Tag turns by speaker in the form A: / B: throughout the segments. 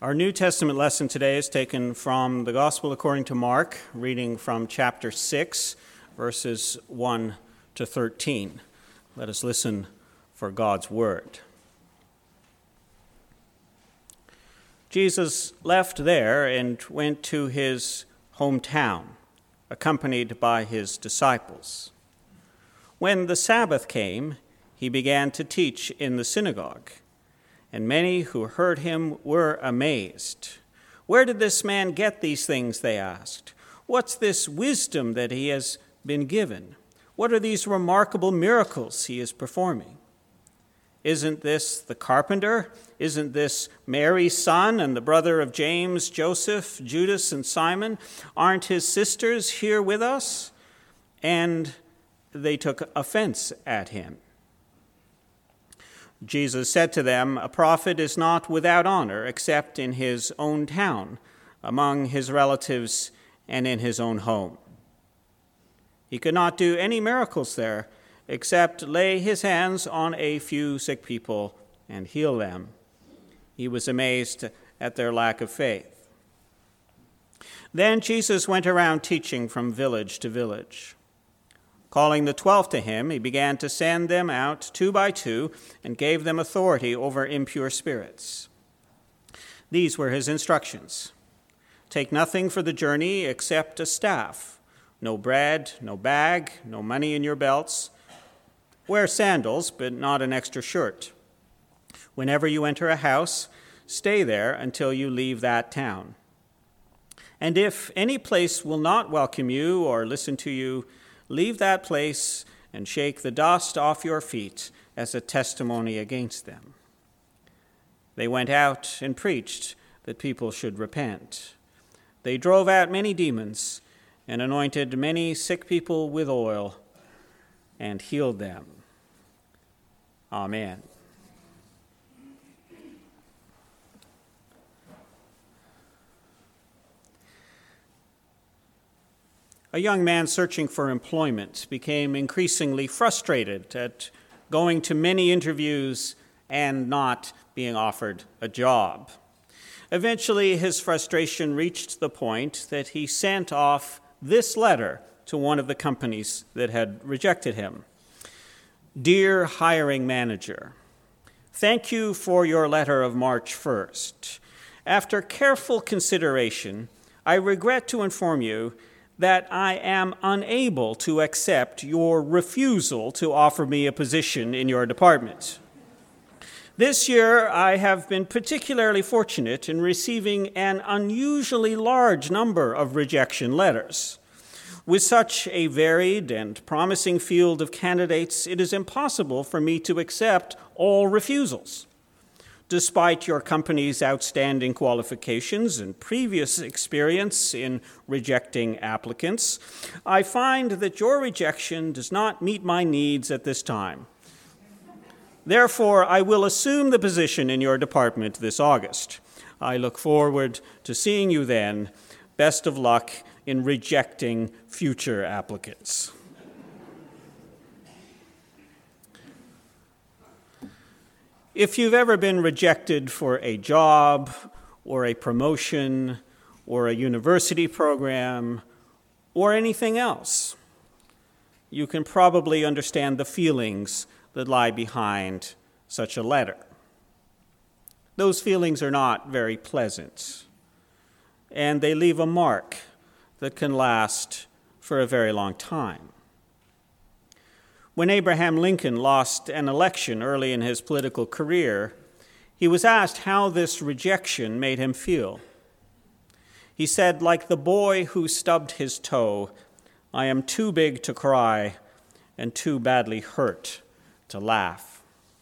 A: Our New Testament lesson today is taken from the Gospel according to Mark, reading from chapter 6, verses 1 to 13. Let us listen for God's word. Jesus left there and went to his hometown, accompanied by his disciples. When the Sabbath came, he began to teach in the synagogue, and many who heard him were amazed. "Where did this man get these things?" they asked. "What's this wisdom that he has been given? What are these remarkable miracles he is performing? Isn't this the carpenter? Isn't this Mary's son and the brother of James, Joseph, Judas, and Simon? Aren't his sisters here with us?" And they took offense at him. Jesus said to them, "A prophet is not without honor except in his own town, among his relatives, and in his own home." He could not do any miracles there except lay his hands on a few sick people and heal them. He was amazed at their lack of faith. Then Jesus went around teaching from village to village. Calling the 12 to him, he began to send them out 2 by 2 and gave them authority over impure spirits. These were his instructions. "Take nothing for the journey except a staff, no bread, no bag, no money in your belts. Wear sandals, but not an extra shirt. Whenever you enter a house, stay there until you leave that town. And if any place will not welcome you or listen to you, leave that place and shake the dust off your feet as a testimony against them." They went out and preached that people should repent. They drove out many demons and anointed many sick people with oil and healed them. Amen. A young man searching for employment became increasingly frustrated at going to many interviews and not being offered a job. Eventually, his frustration reached the point that he sent off this letter to one of the companies that had rejected him. "Dear hiring manager, thank you for your letter of March 1st. After careful consideration, I regret to inform you that I am unable to accept your refusal to offer me a position in your department. This year, I have been particularly fortunate in receiving an unusually large number of rejection letters. With such a varied and promising field of candidates, it is impossible for me to accept all refusals. Despite your company's outstanding qualifications and previous experience in rejecting applicants, I find that your rejection does not meet my needs at this time. Therefore, I will assume the position in your department this August. I look forward to seeing you then. Best of luck in rejecting future applicants." If you've ever been rejected for a job or a promotion or a university program or anything else, you can probably understand the feelings that lie behind such a letter. Those feelings are not very pleasant, and they leave a mark that can last for a very long time. When Abraham Lincoln lost an election early in his political career, he was asked how this rejection made him feel. He said, "Like the boy who stubbed his toe, I am too big to cry and too badly hurt to laugh."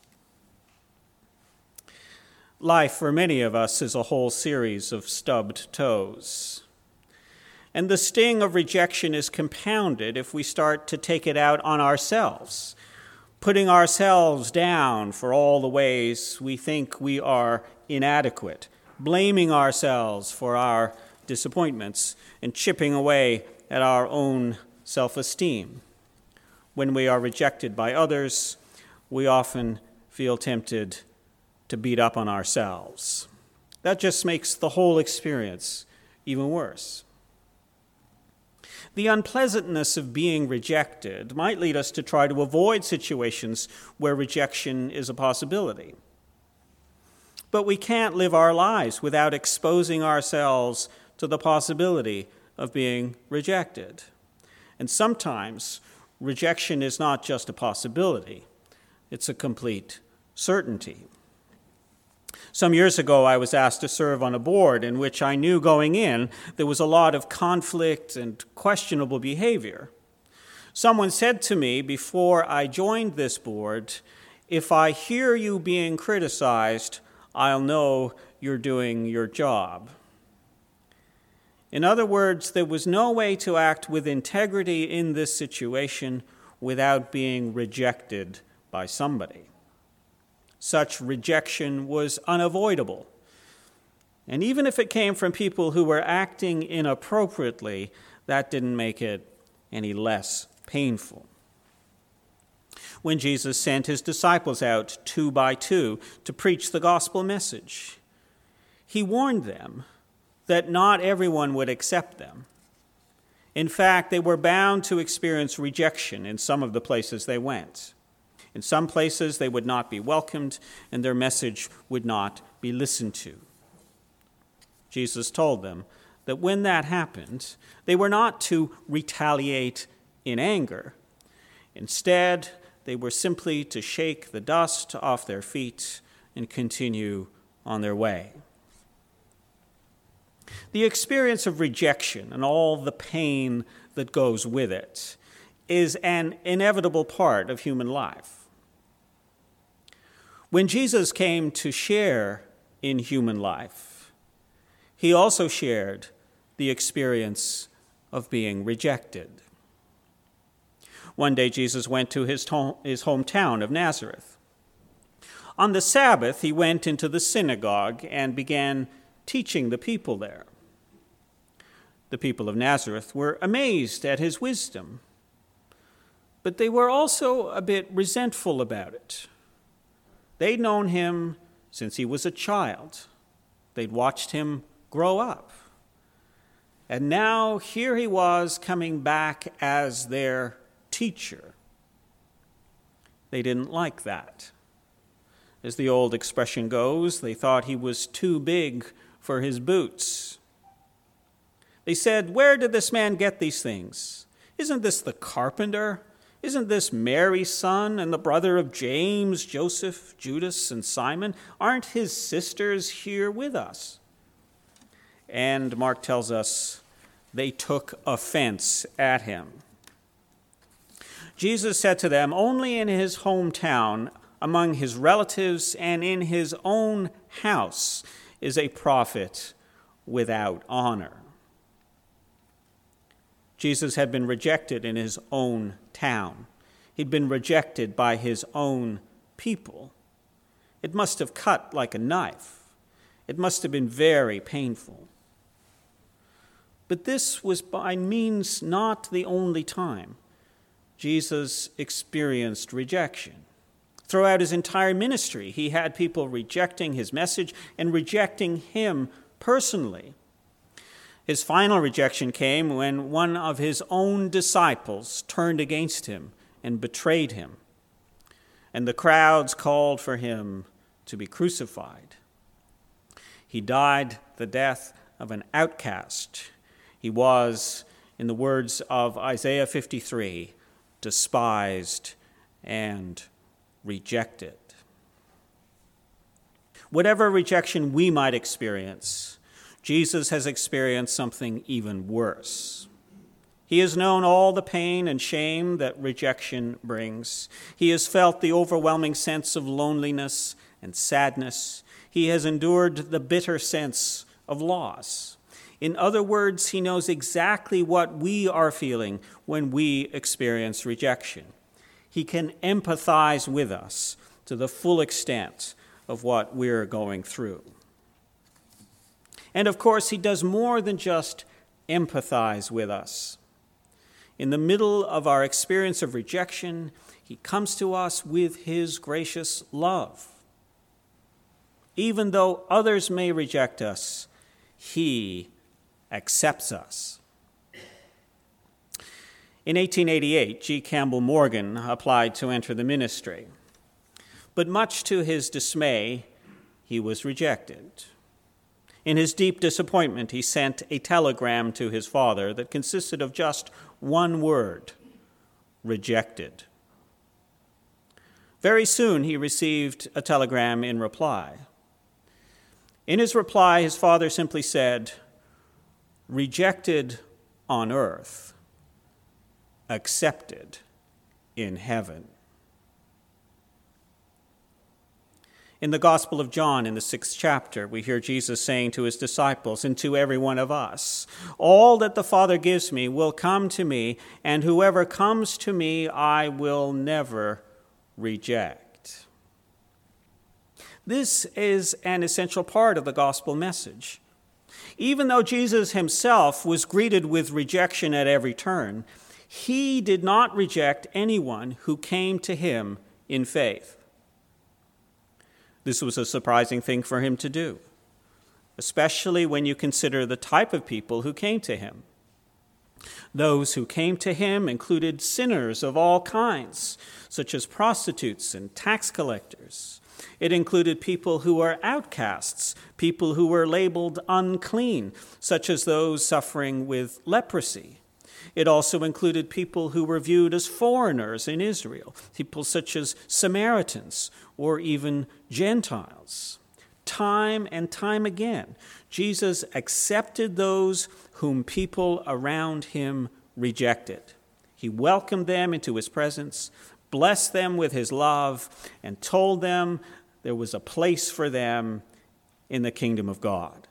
A: Life for many of us is a whole series of stubbed toes. And the sting of rejection is compounded if we start to take it out on ourselves, putting ourselves down for all the ways we think we are inadequate, blaming ourselves for our disappointments, and chipping away at our own self-esteem. When we are rejected by others, we often feel tempted to beat up on ourselves. That just makes the whole experience even worse. The unpleasantness of being rejected might lead us to try to avoid situations where rejection is a possibility. But we can't live our lives without exposing ourselves to the possibility of being rejected. And sometimes rejection is not just a possibility, it's a complete certainty. Some years ago, I was asked to serve on a board in which I knew going in there was a lot of conflict and questionable behavior. Someone said to me before I joined this board, "If I hear you being criticized, I'll know you're doing your job." In other words, there was no way to act with integrity in this situation without being rejected by somebody. Such rejection was unavoidable. And even if it came from people who were acting inappropriately, that didn't make it any less painful. When Jesus sent his disciples out 2 by 2 to preach the gospel message, he warned them that not everyone would accept them. In fact, they were bound to experience rejection in some of the places they went. In some places, they would not be welcomed, and their message would not be listened to. Jesus told them that when that happened, they were not to retaliate in anger. Instead, they were simply to shake the dust off their feet and continue on their way. The experience of rejection and all the pain that goes with it is an inevitable part of human life. When Jesus came to share in human life, he also shared the experience of being rejected. One day, Jesus went to his hometown of Nazareth. On the Sabbath, he went into the synagogue and began teaching the people there. The people of Nazareth were amazed at his wisdom, but they were also a bit resentful about it. They'd known him since he was a child. They'd watched him grow up. And now here he was coming back as their teacher. They didn't like that. As the old expression goes, they thought he was too big for his boots. They said, "Where did this man get these things? Isn't this the carpenter? Isn't this Mary's son and the brother of James, Joseph, Judas, and Simon? Aren't his sisters here with us?" And Mark tells us they took offense at him. Jesus said to them, only in his hometown, among his relatives, and in his own house is a prophet without honor. Jesus had been rejected in his own town. He'd been rejected by his own people. It must have cut like a knife. It must have been very painful. But this was by means not the only time Jesus experienced rejection. Throughout his entire ministry, he had people rejecting his message and rejecting him personally. His final rejection came when one of his own disciples turned against him and betrayed him, and the crowds called for him to be crucified. He died the death of an outcast. He was, in the words of Isaiah 53, despised and rejected. Whatever rejection we might experience, Jesus has experienced something even worse. He has known all the pain and shame that rejection brings. He has felt the overwhelming sense of loneliness and sadness. He has endured the bitter sense of loss. In other words, he knows exactly what we are feeling when we experience rejection. He can empathize with us to the full extent of what we're going through. And of course, he does more than just empathize with us. In the middle of our experience of rejection, he comes to us with his gracious love. Even though others may reject us, he accepts us. In 1888, G. Campbell Morgan applied to enter the ministry, but much to his dismay, he was rejected. In his deep disappointment, he sent a telegram to his father that consisted of just one word: rejected. Very soon, he received a telegram in reply. In his reply, his father simply said, "Rejected on earth, accepted in heaven." In the Gospel of John, in the 6th chapter, we hear Jesus saying to his disciples and to every one of us, "All that the Father gives me will come to me, and whoever comes to me I will never reject." This is an essential part of the gospel message. Even though Jesus himself was greeted with rejection at every turn, he did not reject anyone who came to him in faith. This was a surprising thing for him to do, especially when you consider the type of people who came to him. Those who came to him included sinners of all kinds, such as prostitutes and tax collectors. It included people who were outcasts, people who were labeled unclean, such as those suffering with leprosy. It also included people who were viewed as foreigners in Israel, people such as Samaritans or even Gentiles. Time and time again, Jesus accepted those whom people around him rejected. He welcomed them into his presence, blessed them with his love, and told them there was a place for them in the kingdom of God.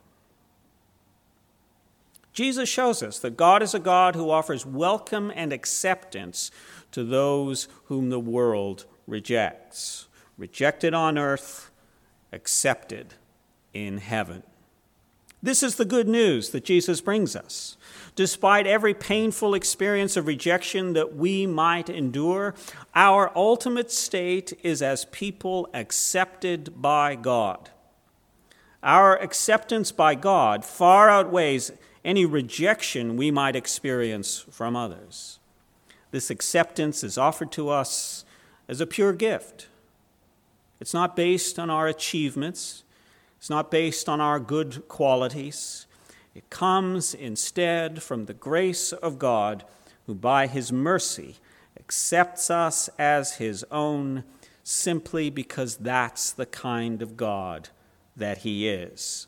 A: Jesus shows us that God is a God who offers welcome and acceptance to those whom the world rejects. Rejected on earth, accepted in heaven. This is the good news that Jesus brings us. Despite every painful experience of rejection that we might endure, our ultimate state is as people accepted by God. Our acceptance by God far outweighs any rejection we might experience from others. This acceptance is offered to us as a pure gift. It's not based on our achievements. It's not based on our good qualities. It comes instead from the grace of God, who by his mercy accepts us as his own, simply because that's the kind of God that he is.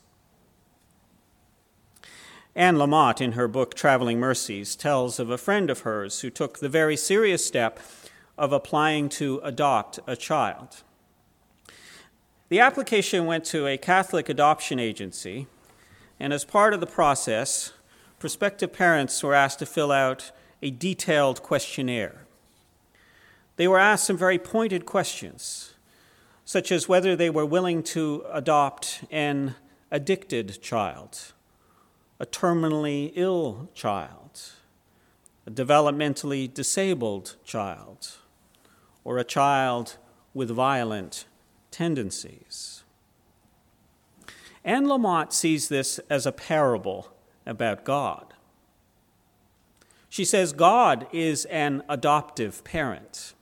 A: Anne Lamott, in her book Traveling Mercies, tells of a friend of hers who took the very serious step of applying to adopt a child. The application went to a Catholic adoption agency, and as part of the process, prospective parents were asked to fill out a detailed questionnaire. They were asked some very pointed questions, such as whether they were willing to adopt an addicted child, a terminally ill child, a developmentally disabled child, or a child with violent tendencies. Anne Lamott sees this as a parable about God. She says God is an adoptive parent.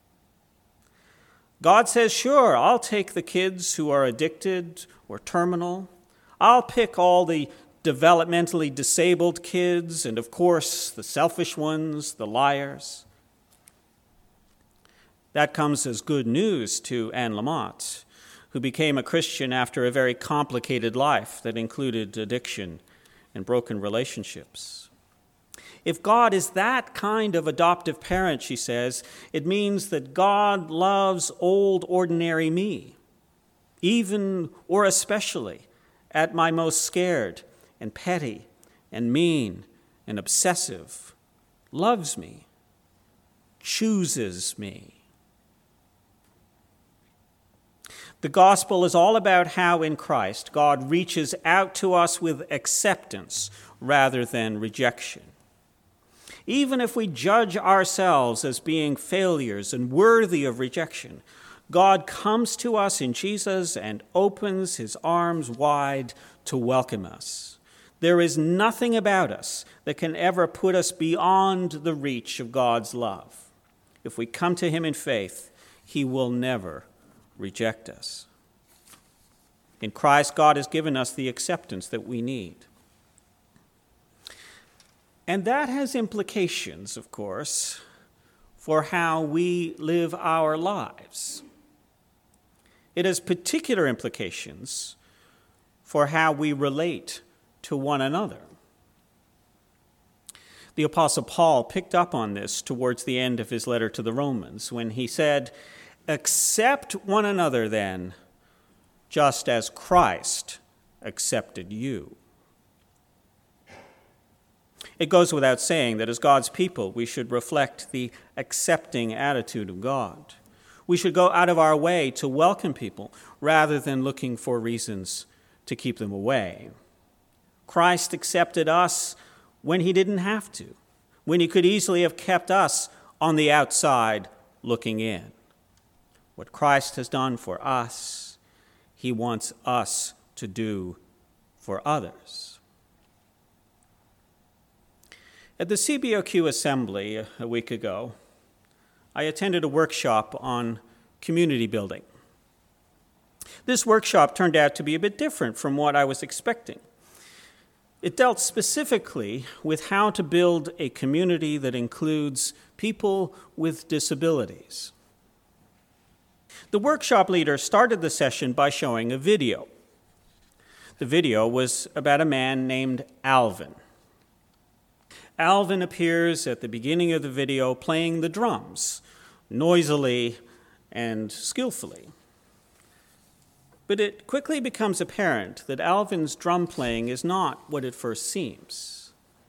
A: God says, sure, I'll take the kids who are addicted or terminal. I'll pick all the developmentally disabled kids, and of course, the selfish ones, the liars. That comes as good news to Anne Lamott, who became a Christian after a very complicated life that included addiction and broken relationships. If God is that kind of adoptive parent, she says, it means that God loves old, ordinary me, even or especially at my most scared and petty and mean and obsessive, loves me, chooses me. The gospel is all about how in Christ God reaches out to us with acceptance rather than rejection. Even if we judge ourselves as being failures and worthy of rejection, God comes to us in Jesus and opens his arms wide to welcome us. There is nothing about us that can ever put us beyond the reach of God's love. If we come to him in faith, he will never reject us. In Christ, God has given us the acceptance that we need. And that has implications, of course, for how we live our lives. It has particular implications for how we relate to one another. The Apostle Paul picked up on this towards the end of his letter to the Romans when he said, "Accept one another then, just as Christ accepted you." It goes without saying that as God's people, we should reflect the accepting attitude of God. We should go out of our way to welcome people rather than looking for reasons to keep them away. Christ accepted us when he didn't have to, when he could easily have kept us on the outside looking in. What Christ has done for us, he wants us to do for others. At the CBOQ assembly a week ago, I attended a workshop on community building. This workshop turned out to be a bit different from what I was expecting. It dealt specifically with how to build a community that includes people with disabilities. The workshop leader started the session by showing a video. The video was about a man named Alvin. Alvin appears at the beginning of the video playing the drums, noisily and skillfully. But it quickly becomes apparent that Alvin's drum playing is not what it first seems.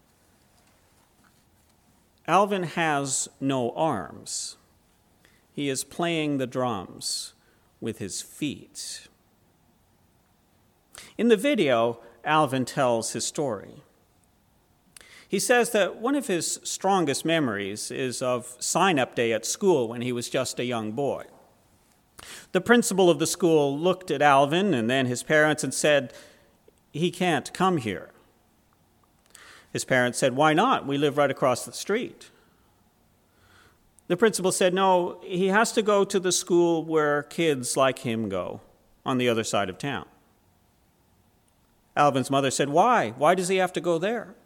A: Alvin has no arms. He is playing the drums with his feet. In the video, Alvin tells his story. He says that one of his strongest memories is of sign-up day at school when he was just a young boy. The principal of the school looked at Alvin and then his parents and said, "He can't come here." His parents said, "Why not? We live right across the street." The principal said, "No, he has to go to the school where kids like him go, on the other side of town." Alvin's mother said, "Why? Why does he have to go there?"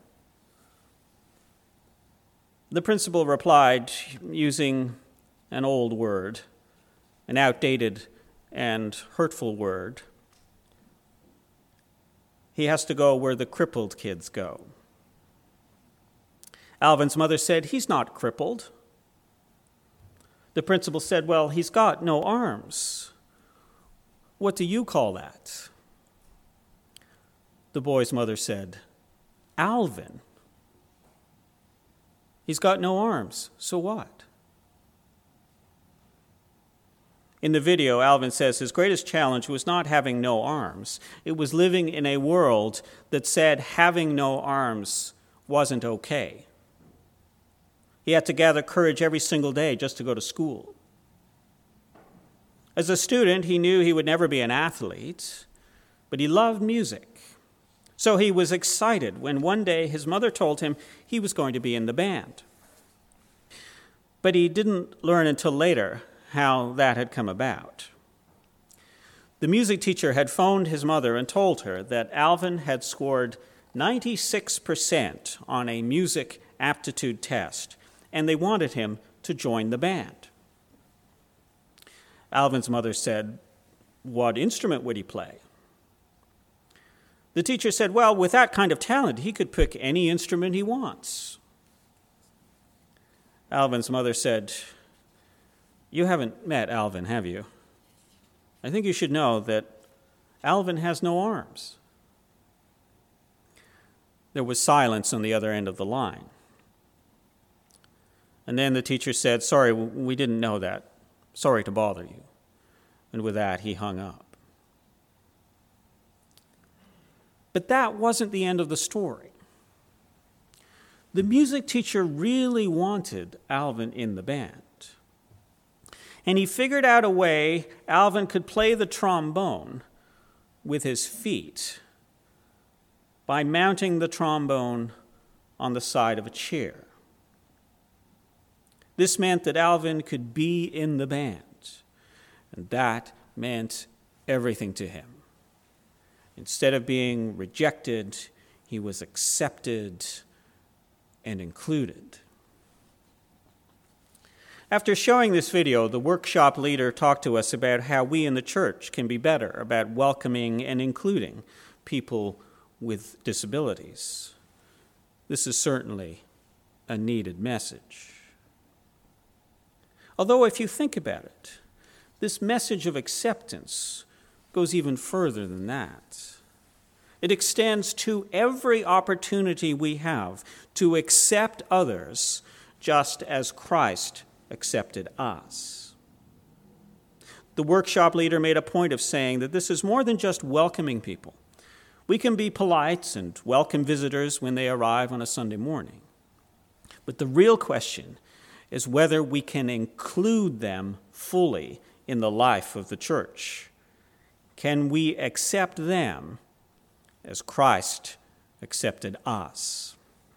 A: The principal replied using an old word, an outdated and hurtful word. He has to go where the crippled kids go. Alvin's mother said, "He's not crippled." The principal said, "Well, he's got no arms. What do you call that?" The boy's mother said, "Alvin. He's got no arms, so what?" In the video, Alvin says his greatest challenge was not having no arms. It was living in a world that said having no arms wasn't okay. He had to gather courage every single day just to go to school. As a student, he knew he would never be an athlete, but he loved music. So he was excited when one day his mother told him he was going to be in the band. But he didn't learn until later how that had come about. The music teacher had phoned his mother and told her that Alvin had scored 96% on a music aptitude test, and they wanted him to join the band. Alvin's mother said, "What instrument would he play?" The teacher said, "Well, with that kind of talent, he could pick any instrument he wants." Alvin's mother said, "You haven't met Alvin, have you? I think you should know that Alvin has no arms." There was silence on the other end of the line. And then the teacher said, "Sorry, we didn't know that. Sorry to bother you." And with that, he hung up. But that wasn't the end of the story. The music teacher really wanted Alvin in the band. And he figured out a way Alvin could play the trombone with his feet by mounting the trombone on the side of a chair. This meant that Alvin could be in the band, and that meant everything to him. Instead of being rejected, he was accepted and included. After showing this video, the workshop leader talked to us about how we in the church can be better about welcoming and including people with disabilities. This is certainly a needed message. Although if you think about it, this message of acceptance goes even further than that. It extends to every opportunity we have to accept others just as Christ accepted us. The workshop leader made a point of saying that this is more than just welcoming people. We can be polite and welcome visitors when they arrive on a Sunday morning. But the real question is whether we can include them fully in the life of the church. Can we accept them as Christ accepted us?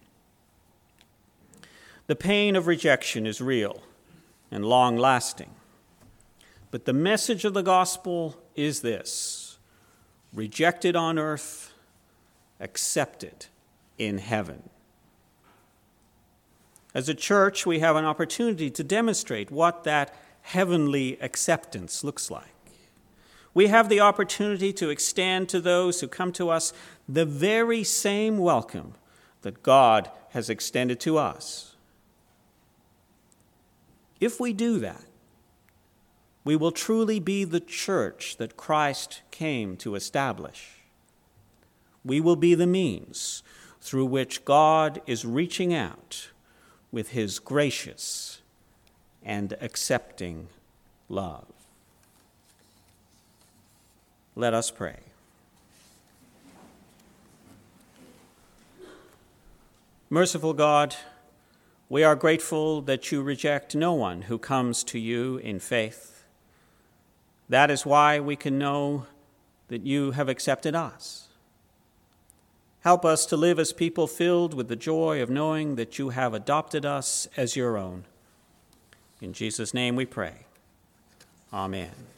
A: The pain of rejection is real and long-lasting. But the message of the gospel is this: rejected on earth, accepted in heaven. As a church, we have an opportunity to demonstrate what that heavenly acceptance looks like. We have the opportunity to extend to those who come to us the very same welcome that God has extended to us. If we do that, we will truly be the church that Christ came to establish. We will be the means through which God is reaching out with his gracious and accepting love. Let us pray. Merciful God, we are grateful that you reject no one who comes to you in faith. That is why we can know that you have accepted us. Help us to live as people filled with the joy of knowing that you have adopted us as your own. In Jesus' name we pray. Amen.